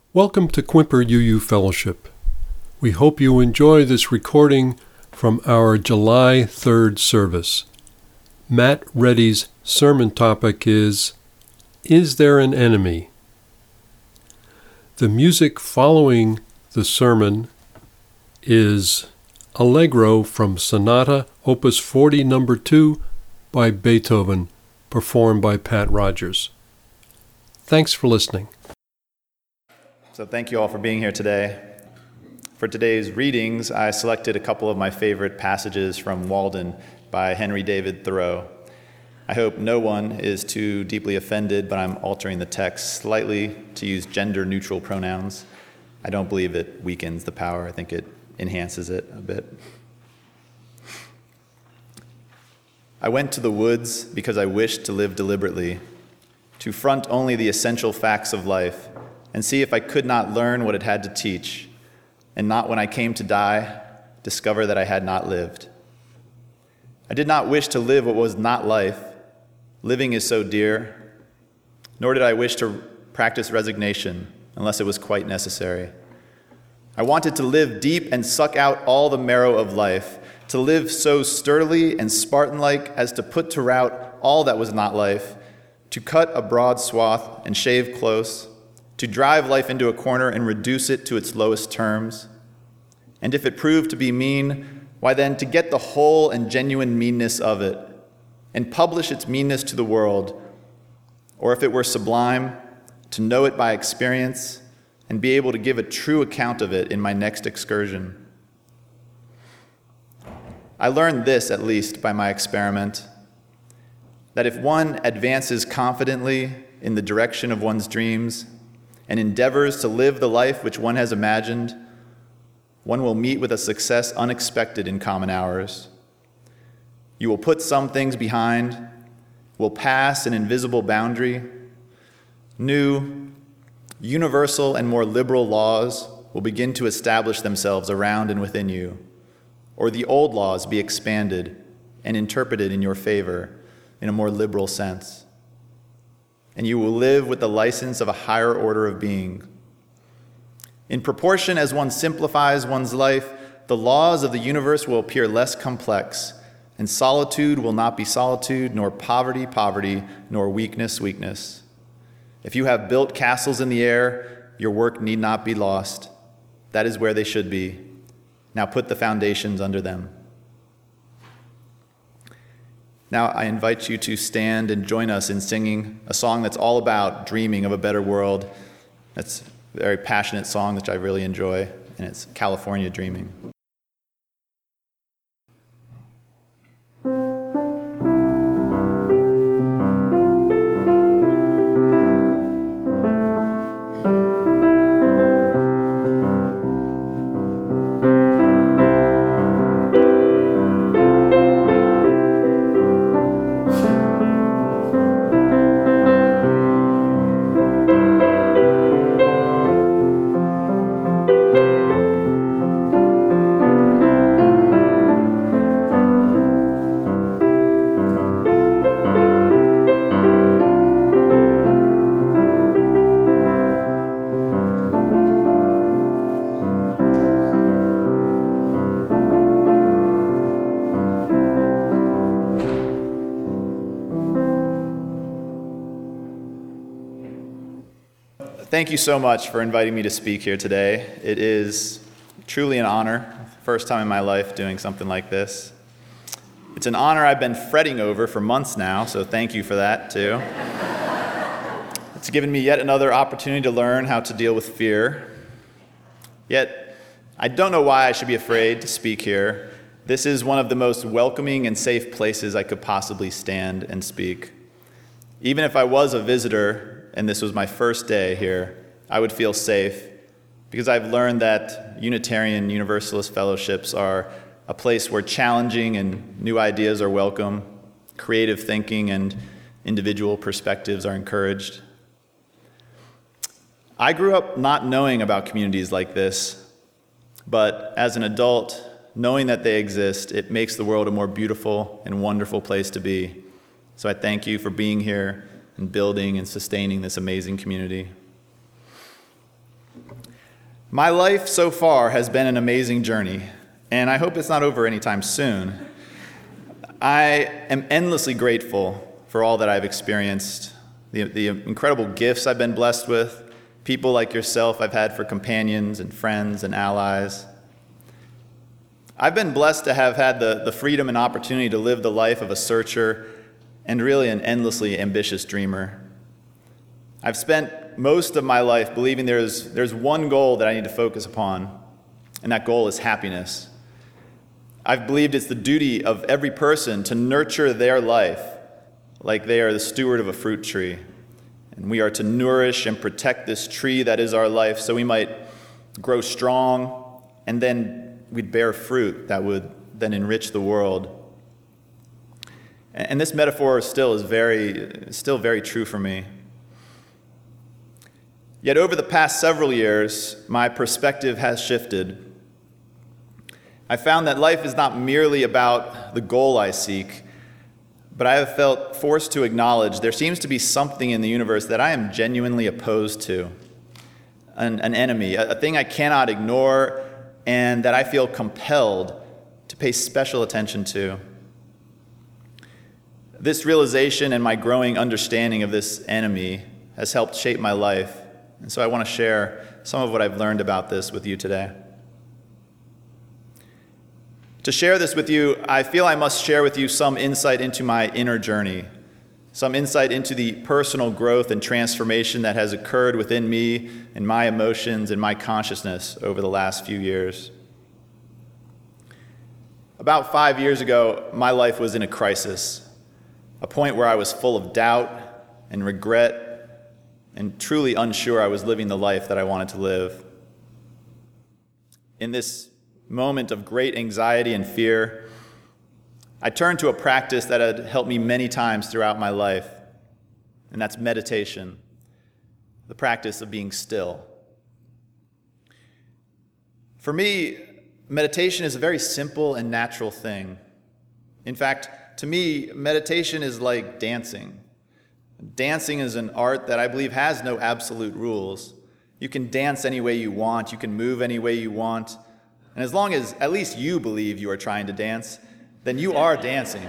Welcome to Quimper UU Fellowship. We hope you enjoy this recording from our July 3rd service. Matt Reddy's sermon topic is There an Enemy? The music following the sermon is Allegro from Sonata Opus 40 No. 2 by Beethoven, performed by Pat Rogers. Thanks for listening. So thank you all for being here today. For today's readings, I selected a couple of my favorite passages from Walden by Henry David Thoreau. I hope no one is too deeply offended, but I'm altering the text slightly to use gender-neutral pronouns. I don't believe it weakens the power. I think it enhances it a bit. I went to the woods because I wished to live deliberately, to front only the essential facts of life, and see if I could not learn what it had to teach, and not when I came to die, discover that I had not lived. I did not wish to live what was not life. Living is so dear. Nor did I wish to practice resignation, unless it was quite necessary. I wanted to live deep and suck out all the marrow of life, to live so sturdily and Spartan-like as to put to rout all that was not life, to cut a broad swath and shave close, to drive life into a corner and reduce it to its lowest terms. And if it proved to be mean, why then to get the whole and genuine meanness of it, and publish its meanness to the world, or if it were sublime, to know it by experience, and be able to give a true account of it in my next excursion. I learned this, at least, by my experiment, that if one advances confidently in the direction of one's dreams, and endeavors to live the life which one has imagined, one will meet with a success unexpected in common hours. You will put some things behind, will pass an invisible boundary. New, universal, and more liberal laws will begin to establish themselves around and within you, or the old laws be expanded and interpreted in your favor in a more liberal sense. And you will live with the license of a higher order of being. In proportion as one simplifies one's life, the laws of the universe will appear less complex, and solitude will not be solitude, nor poverty, poverty, nor weakness, weakness. If you have built castles in the air, your work need not be lost. That is where they should be. Now put the foundations under them. Now I invite you to stand and join us in singing a song that's all about dreaming of a better world. That's a very passionate song which I really enjoy, and it's California Dreaming. Thank you so much for inviting me to speak here today. It is truly an honor. First time in my life doing something like this. It's an honor I've been fretting over for months now, so thank you for that too. It's given me yet another opportunity to learn how to deal with fear. Yet, I don't know why I should be afraid to speak here. This is one of the most welcoming and safe places I could possibly stand and speak. Even if I was a visitor and this was my first day here, I would feel safe because I've learned that Unitarian Universalist fellowships are a place where challenging and new ideas are welcome, creative thinking and individual perspectives are encouraged. I grew up not knowing about communities like this, but as an adult, knowing that they exist, it makes the world a more beautiful and wonderful place to be. So I thank you for being here and building and sustaining this amazing community. My life so far has been an amazing journey, and I hope it's not over anytime soon. I am endlessly grateful for all that I've experienced, the incredible gifts I've been blessed with, people like yourself I've had for companions and friends and allies. I've been blessed to have had the freedom and opportunity to live the life of a searcher and really an endlessly ambitious dreamer. I've spent most of my life believing there's one goal that I need to focus upon, and that goal is happiness. I've believed it's the duty of every person to nurture their life like they are the steward of a fruit tree. And we are to nourish and protect this tree that is our life so we might grow strong, and then we'd bear fruit that would then enrich the world. And this metaphor still is very true for me. Yet over the past several years, my perspective has shifted. I found that life is not merely about the goal I seek, but I have felt forced to acknowledge there seems to be something in the universe that I am genuinely opposed to, an enemy, a thing I cannot ignore, and that I feel compelled to pay special attention to. This realization and my growing understanding of this enemy has helped shape my life. And so I want to share some of what I've learned about this with you today. To share this with you, I feel I must share with you some insight into my inner journey, some insight into the personal growth and transformation that has occurred within me and my emotions and my consciousness over the last few years. About 5 years ago, my life was in a crisis, a point where I was full of doubt and regret and truly unsure I was living the life that I wanted to live. In this moment of great anxiety and fear, I turned to a practice that had helped me many times throughout my life, and that's meditation, the practice of being still. For me, meditation is a very simple and natural thing. In fact, to me, meditation is like dancing. Dancing is an art that I believe has no absolute rules. You can dance any way you want, you can move any way you want, and as long as at least you believe you are trying to dance, then you are dancing.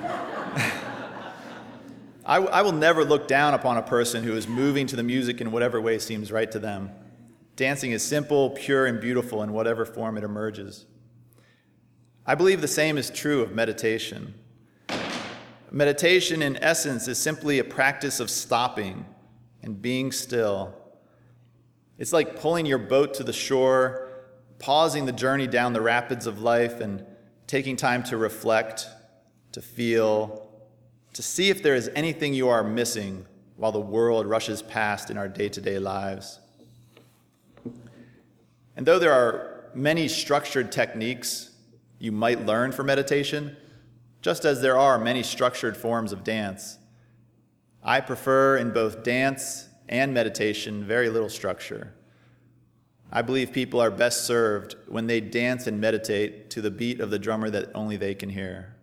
I will never look down upon a person who is moving to the music in whatever way seems right to them. Dancing is simple, pure, and beautiful in whatever form it emerges. I believe the same is true of meditation. Meditation, in essence, is simply a practice of stopping and being still. It's like pulling your boat to the shore, pausing the journey down the rapids of life, and taking time to reflect, to feel, to see if there is anything you are missing while the world rushes past in our day-to-day lives. And though there are many structured techniques you might learn for meditation, just as there are many structured forms of dance, I prefer in both dance and meditation very little structure. I believe people are best served when they dance and meditate to the beat of the drummer that only they can hear.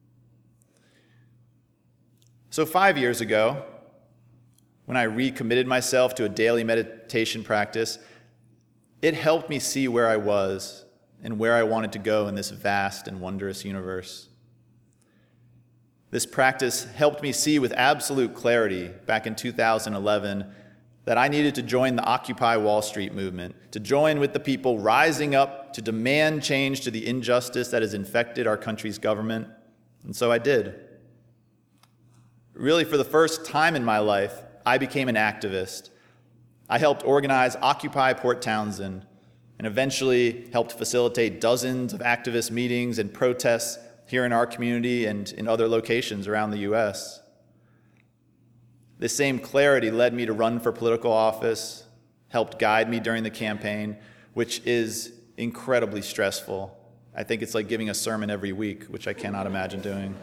So 5 years ago, when I recommitted myself to a daily meditation practice, it helped me see where I was and where I wanted to go in this vast and wondrous universe. This practice helped me see with absolute clarity back in 2011 that I needed to join the Occupy Wall Street movement, to join with the people rising up to demand change to the injustice that has infected our country's government. And so I did. Really, for the first time in my life, I became an activist. I helped organize Occupy Port Townsend and eventually helped facilitate dozens of activist meetings and protests here in our community and in other locations around the U.S. This same clarity led me to run for political office, helped guide me during the campaign, which is incredibly stressful. I think it's like giving a sermon every week, which I cannot imagine doing.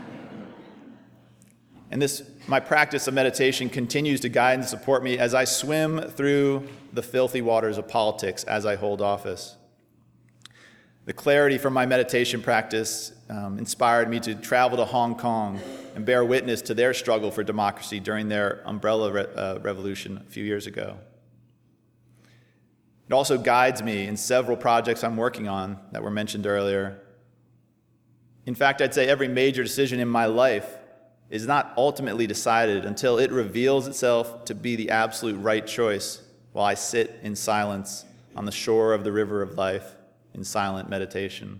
And my practice of meditation continues to guide and support me as I swim through the filthy waters of politics as I hold office. The clarity from my meditation practice inspired me to travel to Hong Kong and bear witness to their struggle for democracy during their umbrella revolution a few years ago. It also guides me in several projects I'm working on that were mentioned earlier. In fact, I'd say every major decision in my life is not ultimately decided until it reveals itself to be the absolute right choice while I sit in silence on the shore of the river of life in silent meditation.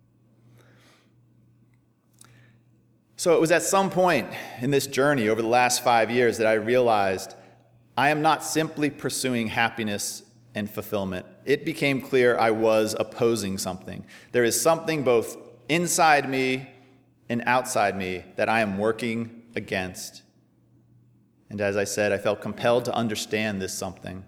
So it was at some point in this journey over the last 5 years that I realized I am not simply pursuing happiness and fulfillment. It became clear I was opposing something. There is something both inside me and outside me that I am working against. And as I said, I felt compelled to understand this something.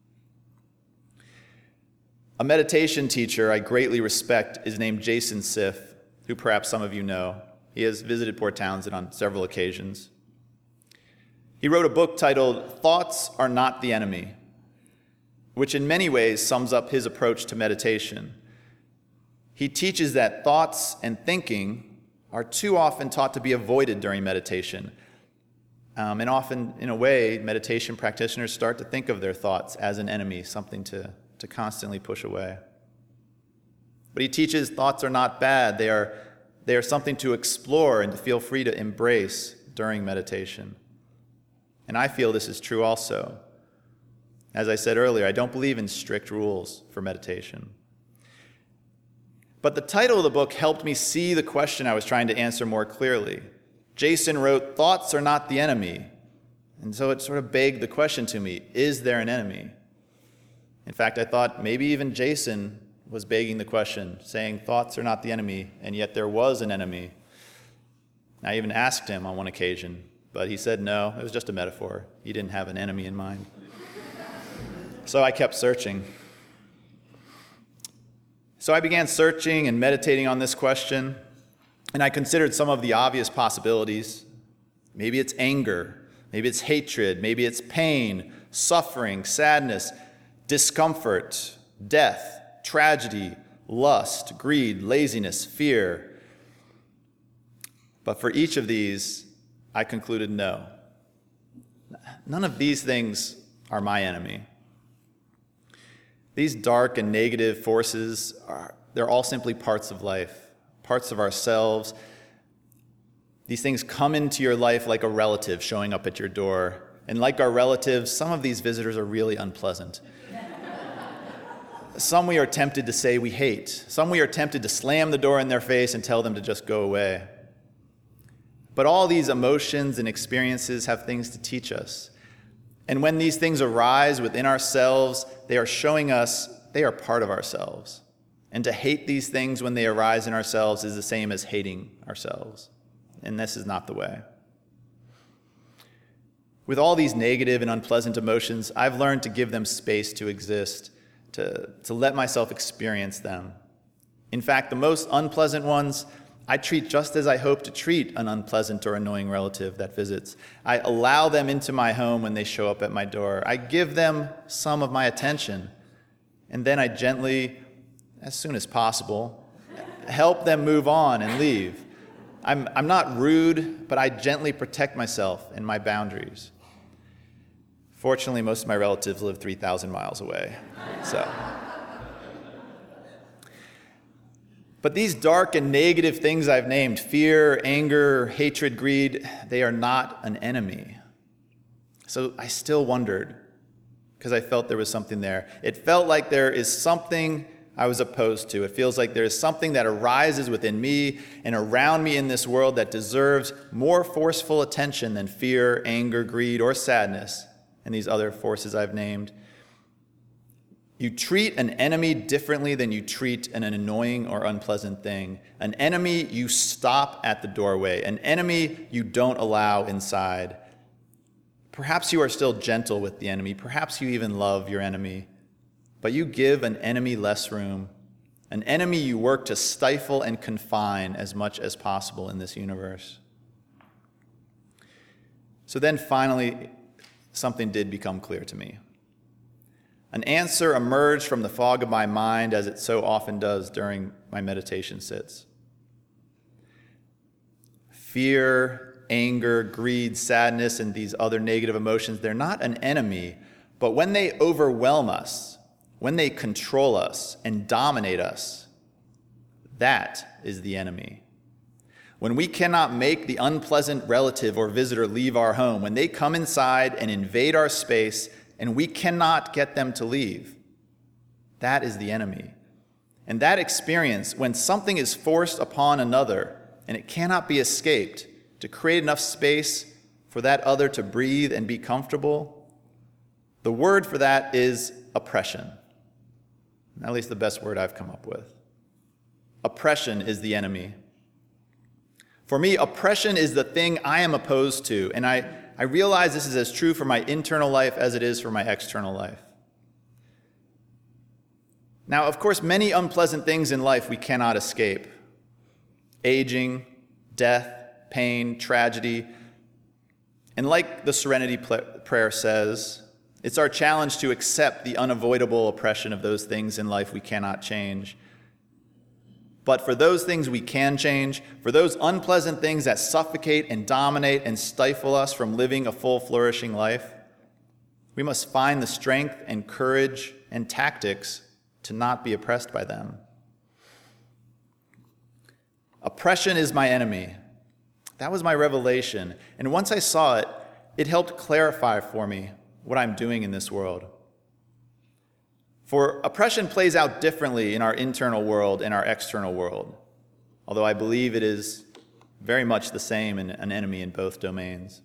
A meditation teacher I greatly respect is named Jason Siff, who perhaps some of you know. He has visited Port Townsend on several occasions. He wrote a book titled Thoughts Are Not the Enemy, which in many ways sums up his approach to meditation. He teaches that thoughts and thinking are too often taught to be avoided during meditation. And often, in a way, meditation practitioners start to think of their thoughts as an enemy, something to constantly push away. But he teaches thoughts are not bad. They are something to explore and to feel free to embrace during meditation. And I feel this is true also. As I said earlier, I don't believe in strict rules for meditation. But the title of the book helped me see the question I was trying to answer more clearly. Jason wrote, "Thoughts are not the enemy." And so it sort of begged the question to me, is there an enemy? In fact, I thought maybe even Jason was begging the question, saying thoughts are not the enemy, and yet there was an enemy. I even asked him on one occasion, but he said no, it was just a metaphor. He didn't have an enemy in mind. So I kept searching. So I began searching and meditating on this question, and I considered some of the obvious possibilities. Maybe it's anger, maybe it's hatred, maybe it's pain, suffering, sadness, discomfort, death, tragedy, lust, greed, laziness, fear. But for each of these, I concluded no. None of these things are my enemy. These dark and negative forces, they're all simply parts of life, parts of ourselves. These things come into your life like a relative showing up at your door. And like our relatives, some of these visitors are really unpleasant. Some we are tempted to say we hate. Some we are tempted to slam the door in their face and tell them to just go away. But all these emotions and experiences have things to teach us. And when these things arise within ourselves, they are showing us they are part of ourselves. And to hate these things when they arise in ourselves is the same as hating ourselves. And this is not the way. With all these negative and unpleasant emotions, I've learned to give them space to exist, to let myself experience them. In fact, the most unpleasant ones, I treat just as I hope to treat an unpleasant or annoying relative that visits. I allow them into my home when they show up at my door. I give them some of my attention. And then I gently, as soon as possible, help them move on and leave. I'm not rude, but I gently protect myself and my boundaries. Fortunately, most of my relatives live 3,000 miles away. But these dark and negative things I've named, fear, anger, hatred, greed, they are not an enemy. So I still wondered, because I felt there was something there. It felt like there is something I was opposed to. It feels like there is something that arises within me and around me in this world that deserves more forceful attention than fear, anger, greed, or sadness, and these other forces I've named. You treat an enemy differently than you treat an annoying or unpleasant thing. An enemy you stop at the doorway. An enemy you don't allow inside. Perhaps you are still gentle with the enemy. Perhaps you even love your enemy. But you give an enemy less room. An enemy you work to stifle and confine as much as possible in this universe. So then finally, something did become clear to me. An answer emerged from the fog of my mind, as it so often does during my meditation sits. Fear, anger, greed, sadness, and these other negative emotions, they're not an enemy, but when they overwhelm us, when they control us and dominate us, that is the enemy. When we cannot make the unpleasant relative or visitor leave our home, when they come inside and invade our space and we cannot get them to leave, that is the enemy. And that experience, when something is forced upon another and it cannot be escaped, to create enough space for that other to breathe and be comfortable, the word for that is oppression. At least the best word I've come up with. Oppression is the enemy. For me, oppression is the thing I am opposed to, and I realize this is as true for my internal life as it is for my external life. Now, of course, many unpleasant things in life we cannot escape. Aging, death, pain, tragedy. And like the Serenity Prayer says, it's our challenge to accept the unavoidable oppression of those things in life we cannot change. But for those things we can change, for those unpleasant things that suffocate and dominate and stifle us from living a full, flourishing life, we must find the strength and courage and tactics to not be oppressed by them. Oppression is my enemy. That was my revelation. And once I saw it, it helped clarify for me what I'm doing in this world. For oppression plays out differently in our internal world and our external world, although I believe it is very much the same and an enemy in both domains.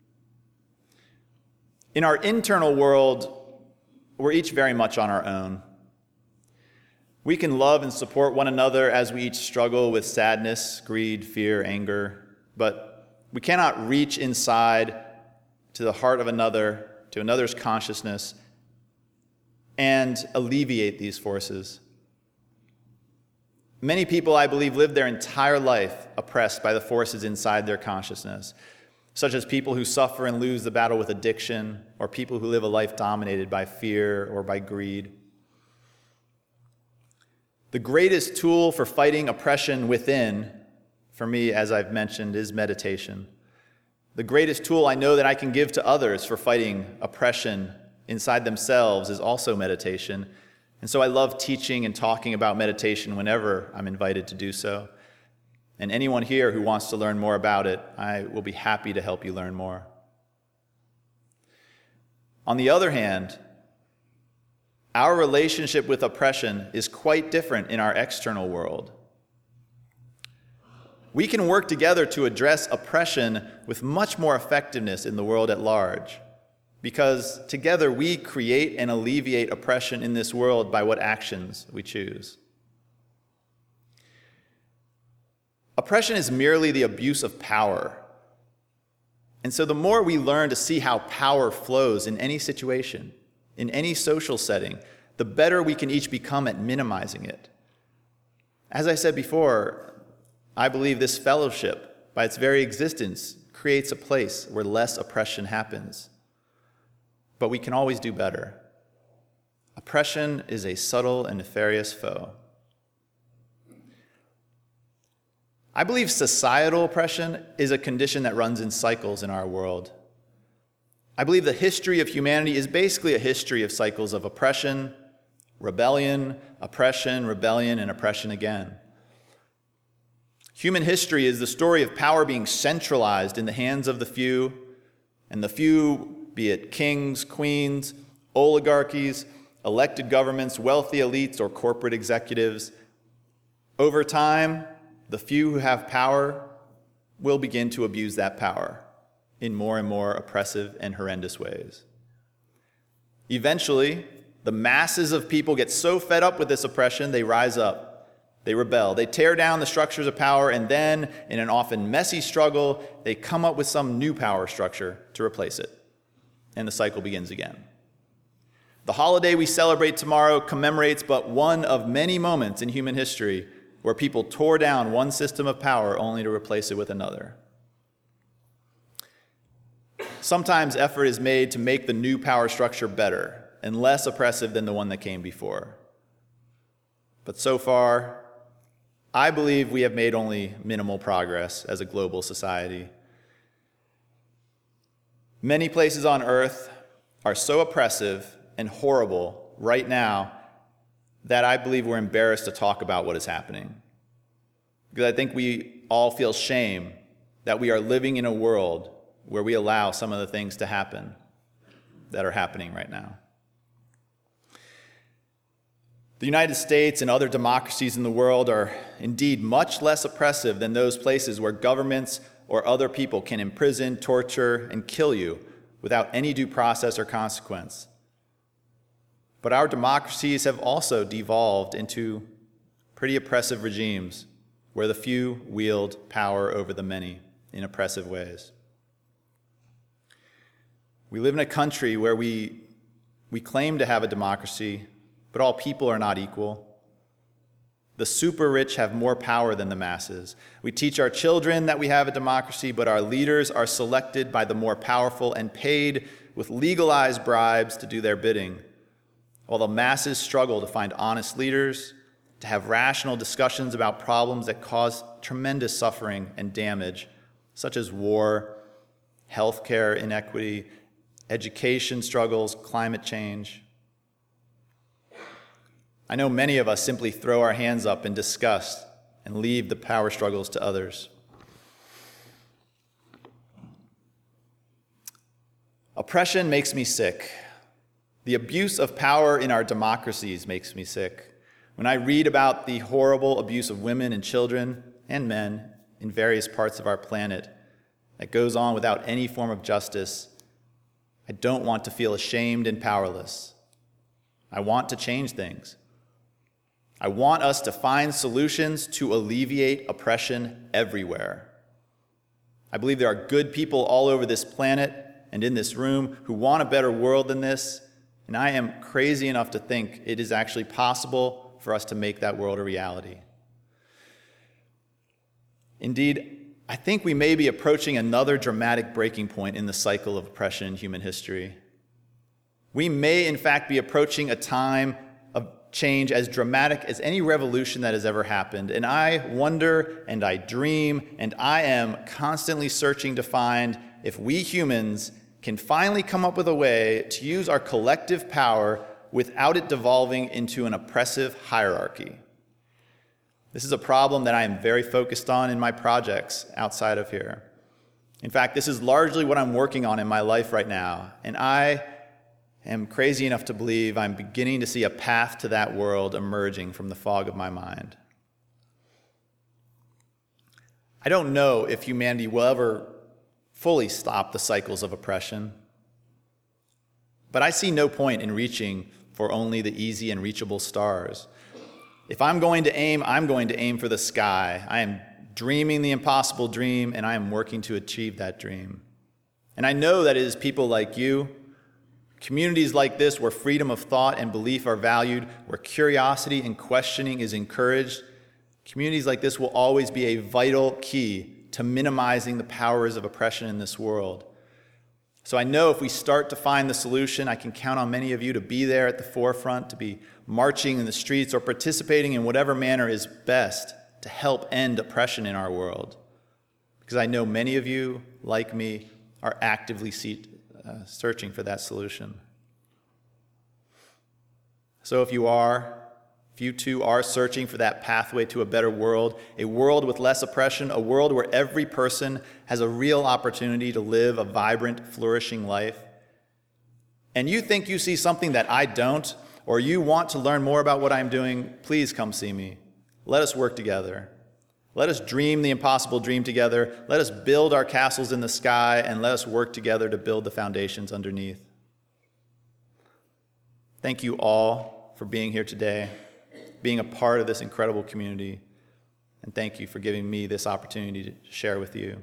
In our internal world, we're each very much on our own. We can love and support one another as we each struggle with sadness, greed, fear, anger, but we cannot reach inside to the heart of another, to another's consciousness, and alleviate these forces. Many people, I believe, live their entire life oppressed by the forces inside their consciousness, such as people who suffer and lose the battle with addiction, or people who live a life dominated by fear or by greed. The greatest tool for fighting oppression within, for me, as I've mentioned, is meditation. The greatest tool I know that I can give to others for fighting oppression inside themselves is also meditation. And so I love teaching and talking about meditation whenever I'm invited to do so. And anyone here who wants to learn more about it, I will be happy to help you learn more. On the other hand, our relationship with oppression is quite different in our external world. We can work together to address oppression with much more effectiveness in the world at large, because together we create and alleviate oppression in this world by what actions we choose. Oppression is merely the abuse of power. And so the more we learn to see how power flows in any situation, in any social setting, the better we can each become at minimizing it. As I said before, I believe this fellowship, by its very existence, creates a place where less oppression happens. But we can always do better. Oppression is a subtle and nefarious foe. I believe societal oppression is a condition that runs in cycles in our world. I believe the history of humanity is basically a history of cycles of oppression, rebellion, and oppression again. Human history is the story of power being centralized in the hands of the few, and the few, be it kings, queens, oligarchies, elected governments, wealthy elites, or corporate executives. Over time, the few who have power will begin to abuse that power in more and more oppressive and horrendous ways. Eventually, the masses of people get so fed up with this oppression, they rise up. They rebel. They tear down the structures of power, and then, in an often messy struggle, they come up with some new power structure to replace it. And the cycle begins again. The holiday we celebrate tomorrow commemorates but one of many moments in human history where people tore down one system of power only to replace it with another. Sometimes effort is made to make the new power structure better and less oppressive than the one that came before. But so far, I believe we have made only minimal progress as a global society. Many places on earth are so oppressive and horrible right now that I believe we're embarrassed to talk about what is happening. Because I think we all feel shame that we are living in a world where we allow some of the things to happen that are happening right now. The United States and other democracies in the world are indeed much less oppressive than those places where governments or other people can imprison, torture, and kill you without any due process or consequence. But our democracies have also devolved into pretty oppressive regimes where the few wield power over the many in oppressive ways. We live in a country where we claim to have a democracy, but all people are not equal. The super rich have more power than the masses. We teach our children that we have a democracy, but our leaders are selected by the more powerful and paid with legalized bribes to do their bidding, while the masses struggle to find honest leaders, to have rational discussions about problems that cause tremendous suffering and damage, such as war, healthcare inequity, education struggles, climate change. I know many of us simply throw our hands up in disgust and leave the power struggles to others. Oppression makes me sick. The abuse of power in our democracies makes me sick. When I read about the horrible abuse of women and children and men in various parts of our planet that goes on without any form of justice, I don't want to feel ashamed and powerless. I want to change things. I want us to find solutions to alleviate oppression everywhere. I believe there are good people all over this planet and in this room who want a better world than this, and I am crazy enough to think it is actually possible for us to make that world a reality. Indeed, I think we may be approaching another dramatic breaking point in the cycle of oppression in human history. We may, in fact, be approaching a time of change as dramatic as any revolution that has ever happened. And I wonder, and I dream, and I am constantly searching to find if we humans can finally come up with a way to use our collective power without it devolving into an oppressive hierarchy. This is a problem that I am very focused on in my projects outside of here. In fact, this is largely what I'm working on in my life right now, and I am crazy enough to believe I'm beginning to see a path to that world emerging from the fog of my mind. I don't know if humanity will ever fully stop the cycles of oppression, but I see no point in reaching for only the easy and reachable stars. If I'm going to aim for the sky. I am dreaming the impossible dream, and I am working to achieve that dream. And I know that it is people like you, communities like this where freedom of thought and belief are valued, where curiosity and questioning is encouraged. Communities like this will always be a vital key to minimizing the powers of oppression in this world. So I know if we start to find the solution, I can count on many of you to be there at the forefront, to be marching in the streets or participating in whatever manner is best to help end oppression in our world. Because I know many of you, like me, are actively searching for that solution. So if you too are searching for that pathway to a better world, a world with less oppression, a world where every person has a real opportunity to live a vibrant, flourishing life, and you think you see something that I don't, or you want to learn more about what I'm doing, please come see me. Let us work together. Let us dream the impossible dream together. Let us build our castles in the sky, and let us work together to build the foundations underneath. Thank you all for being here today, being a part of this incredible community, and thank you for giving me this opportunity to share with you.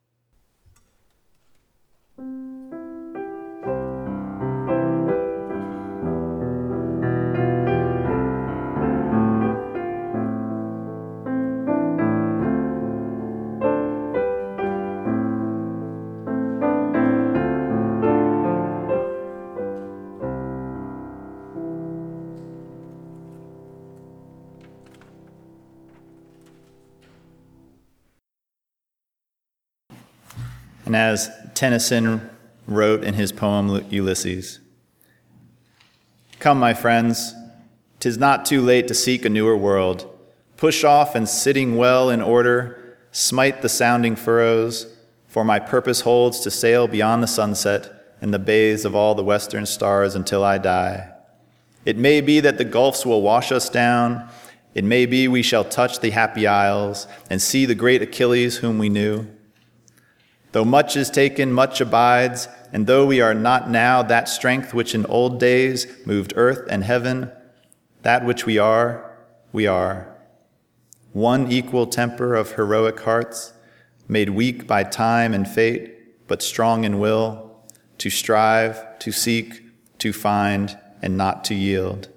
And as Tennyson wrote in his poem Ulysses, "Come, my friends, 'Tis not too late to seek a newer world. Push off and sitting well in order, smite the sounding furrows, for my purpose holds to sail beyond the sunset and the bays of all the western stars until I die. It may be that the gulfs will wash us down. It may be we shall touch the happy isles and see the great Achilles whom we knew. Though much is taken, much abides, and though we are not now that strength which in old days moved earth and heaven, that which we are, we are. One equal temper of heroic hearts, made weak by time and fate, but strong in will, to strive, to seek, to find, and not to yield.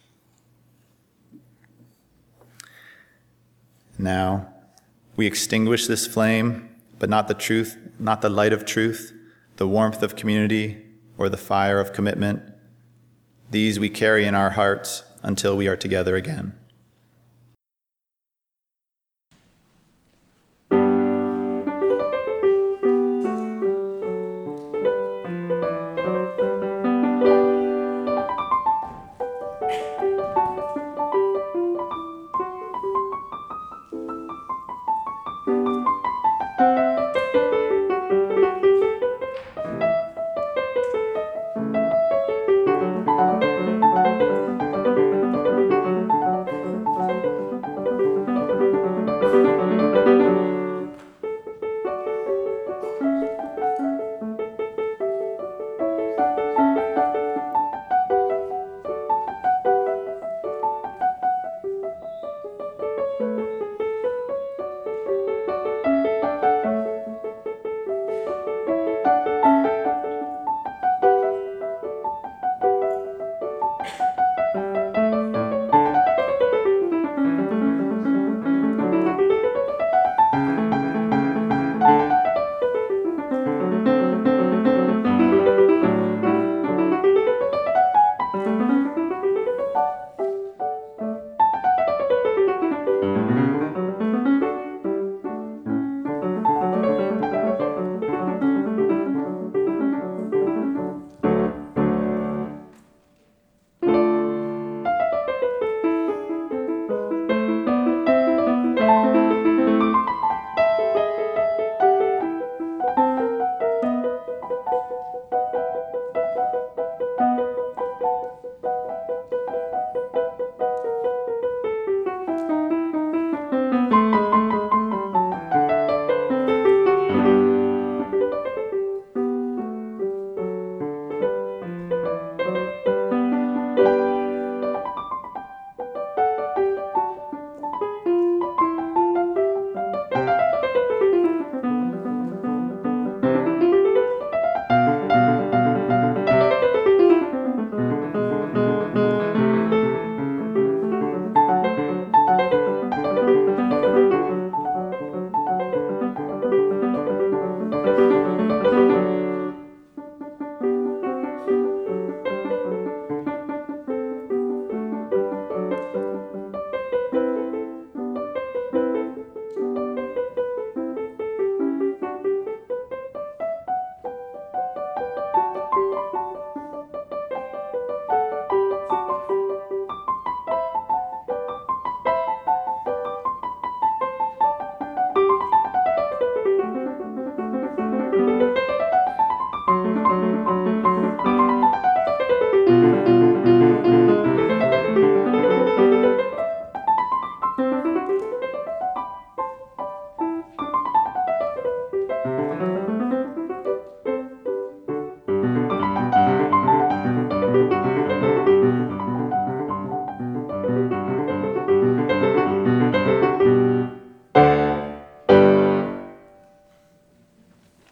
Now, we extinguish this flame, but not the truth, not the light of truth, the warmth of community, or the fire of commitment. These we carry in our hearts until we are together again.